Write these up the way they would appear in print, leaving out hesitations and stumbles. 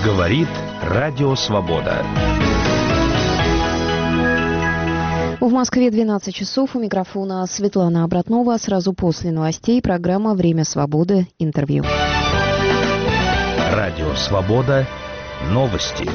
Говорит Радио Свобода. В Москве 12 часов. У микрофона Светлана Обратнова. Сразу после новостей программа «Время свободы». Интервью. Радио Свобода. Новости.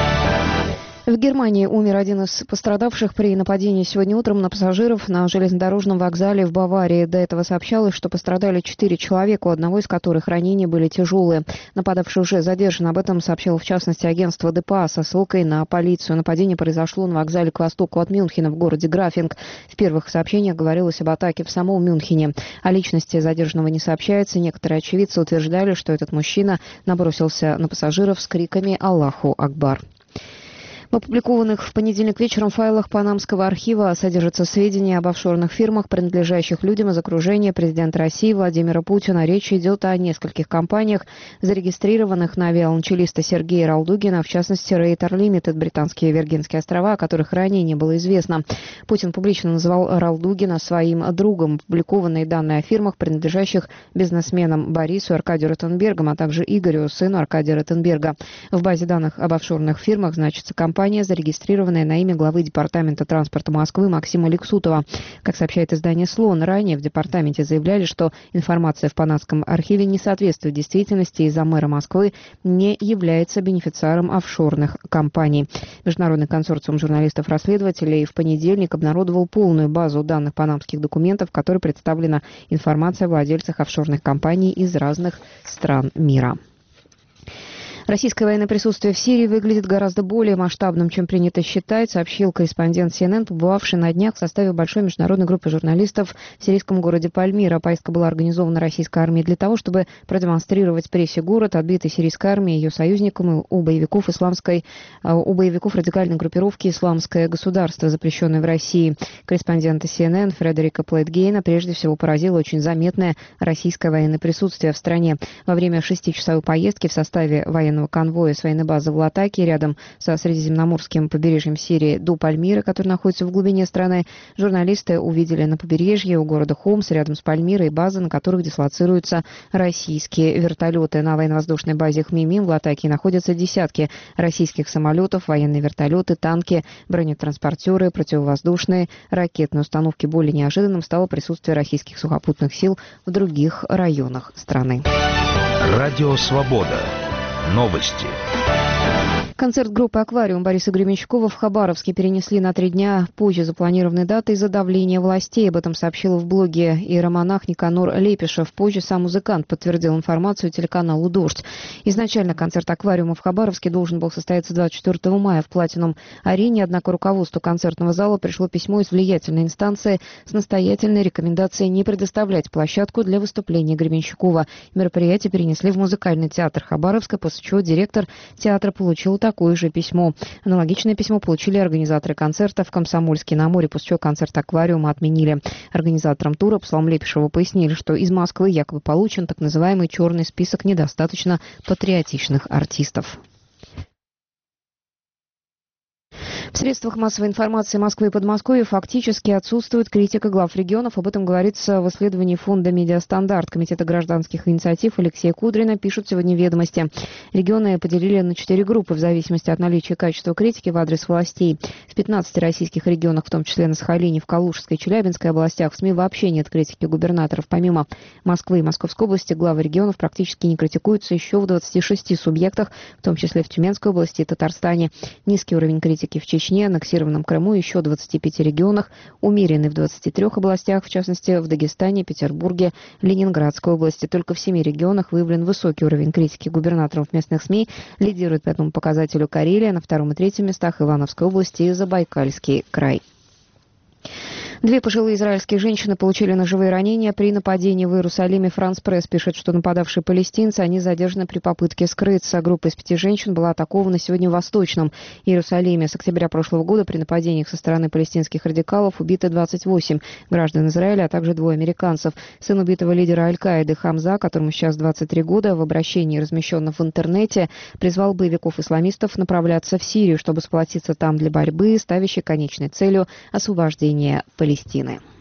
В Германии умер один из пострадавших при нападении сегодня утром на пассажиров на железнодорожном вокзале в Баварии. До этого сообщалось, что пострадали 4 человека, у одного из которых ранения были тяжелые. Нападавший уже задержан. Об этом сообщило в частности агентство ДПА со ссылкой на полицию. Нападение произошло на вокзале к востоку от Мюнхена в городе Графинг. В первых сообщениях говорилось об атаке в самом Мюнхене. О личности задержанного не сообщается. Некоторые очевидцы утверждали, что этот мужчина набросился на пассажиров с криками «Аллаху Акбар». В опубликованных в понедельник вечером файлах Панамского архива содержатся сведения об офшорных фирмах, принадлежащих людям из окружения президента России Владимира Путина. Речь идет о нескольких компаниях, зарегистрированных на авиаланчелиста Сергея Ралдугина, в частности, Рейтер Лимитед, британские Виргинские острова, о которых ранее не было известно. Путин публично называл Ралдугина своим другом. Опубликованные данные о фирмах, принадлежащих бизнесменам Борису Аркадию Ротенбергам, а также Игорю, сыну Аркадия Ротенберга. В базе данных об офшорных фирмах значится компания, зарегистрированная на имя главы Департамента транспорта Москвы Максима Лексутова. Как сообщает издание «Слон», ранее в департаменте заявляли, что информация в Панамском архиве не соответствует действительности, и заммэра Москвы не является бенефициаром офшорных компаний. Международный консорциум журналистов-расследователей в понедельник обнародовал полную базу данных панамских документов, в которой представлена информация о владельцах офшорных компаний из разных стран мира. Российское военное присутствие в Сирии выглядит гораздо более масштабным, чем принято считать, сообщил корреспондент CNN, побывавший на днях в составе большой международной группы журналистов в сирийском городе Пальмира. Поездка была организована российской армией для того, чтобы продемонстрировать прессе город, отбитый сирийской армией и ее союзникам, у боевиков радикальной группировки «Исламское государство», запрещенное в России. Корреспондента CNN Фредерика Плейтгейна прежде всего поразило очень заметное российское военное присутствие в стране. Во время 6-часовой поездки в составе военного конвоя с военной базы в Латаке, рядом со Средиземноморским побережьем Сирии, до Пальмиры, который находится в глубине страны, журналисты увидели на побережье у города Хомс, рядом с Пальмирой, базы, на которых дислоцируются российские вертолеты. На военно-воздушной базе Хмимим в Латаке находятся десятки российских самолетов, военные вертолеты, танки, бронетранспортеры, противовоздушные, ракетные установки. Более неожиданным стало присутствие российских сухопутных сил в других районах страны. Радио Свобода. Новости. Концерт группы «Аквариум» Бориса Гременщикова в Хабаровске перенесли на 3 дня позже запланированной даты из-за давления властей. Об этом сообщил в блоге иеромонах Никанор Лепишев. Позже сам музыкант подтвердил информацию телеканалу «Дождь». Изначально концерт «Аквариума» в Хабаровске должен был состояться 24 мая в Платинум-арене, однако руководству концертного зала пришло письмо из влиятельной инстанции с настоятельной рекомендацией не предоставлять площадку для выступления Гременщикова. Мероприятие перенесли в музыкальный театр Хабаровска, после чего директор театра получил такое же письмо. Аналогичное письмо получили организаторы концерта в Комсомольске-на-Амуре, после чего концерт «Аквариума» отменили. Организаторам тура, по словам Лепишева, пояснили, что из Москвы якобы получен так называемый черный список недостаточно патриотичных артистов. В средствах массовой информации Москвы и Подмосковья фактически отсутствует критика глав регионов. Об этом говорится в исследовании фонда «Медиастандарт» Комитета гражданских инициатив Алексея Кудрина, пишут сегодня «Ведомости». Регионы поделили на 4 группы в зависимости от наличия и качества критики в адрес властей. В 15 российских регионах, в том числе на Сахалине, в Калужской и Челябинской областях, в СМИ вообще нет критики губернаторов. Помимо Москвы и Московской области, главы регионов практически не критикуются еще в 26 субъектах, в том числе в Тюменской области и Татарстане. Низкий уровень критики в Чечне, аннексированном Крыму, еще 25 регионах, умеренный в 23 областях, в частности в Дагестане, Петербурге, Ленинградской области. Только в 7 регионах выявлен высокий уровень критики губернаторов местных СМИ. Лидирует по этому показателю Карелия, на 2-м и 3-м местах Ивановская область и Забайкальский край. 2 пожилые израильские женщины получили ножевые ранения при нападении в Иерусалиме. Франс Пресс пишет, что нападавшие палестинцы, они задержаны при попытке скрыться. Группа из 5 женщин была атакована сегодня в Восточном Иерусалиме. С октября прошлого года при нападениях со стороны палестинских радикалов убиты 28 граждан Израиля, а также 2 американцев. Сын убитого лидера Аль-Каиды Хамза, которому сейчас 23 года, в обращении, размещенном в интернете, призвал боевиков-исламистов направляться в Сирию, чтобы сплотиться там для борьбы, ставящей конечной целью освобождение Палестины.